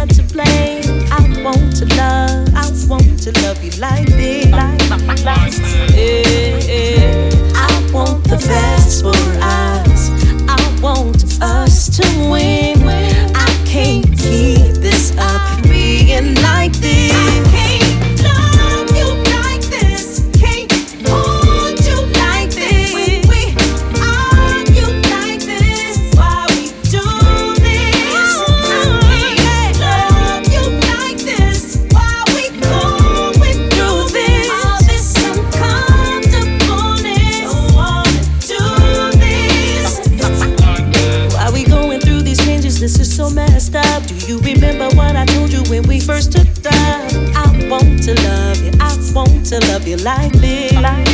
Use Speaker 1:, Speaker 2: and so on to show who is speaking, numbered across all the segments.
Speaker 1: hard to blame. I want to love you like this. I want the best for us. I want us to win. I can't keep this up being like this. I can't love you like this. Can't hold you like this. When we argue like this, why we do this? I can't love you like this. Why we going through this? All this uncomfortableness. Don't wanna do this. Why we going through these changes? This is so messed up. Do you remember what I told you when we first took up? I want to love you. I want to love you like this.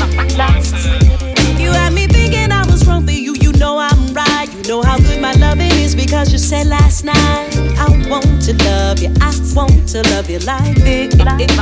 Speaker 1: You had me thinking I was wrong for you. You know I'm right. You know how good my loving is because you said last night. I want to love you. I want to love you like this.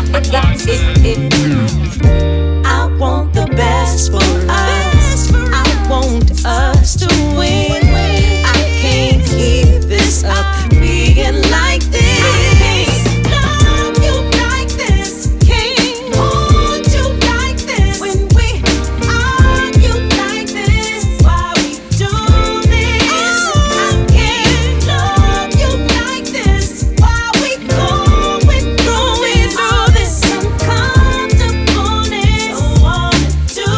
Speaker 1: I want the best for us. I want us to win. I can't keep this up being like this. Love you like this. Can't hold you like this. When we argue like this, why we do this? I can't love you like this. Why we going through this uncomfortableness? Don't wanna do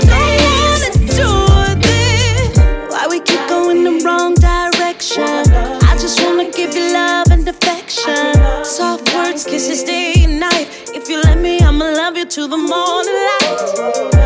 Speaker 1: this. Why we keep going the wrong direction? I just wanna give you love and affection. Soft words, kisses day and night. If you let me, I'ma love you till the morning light.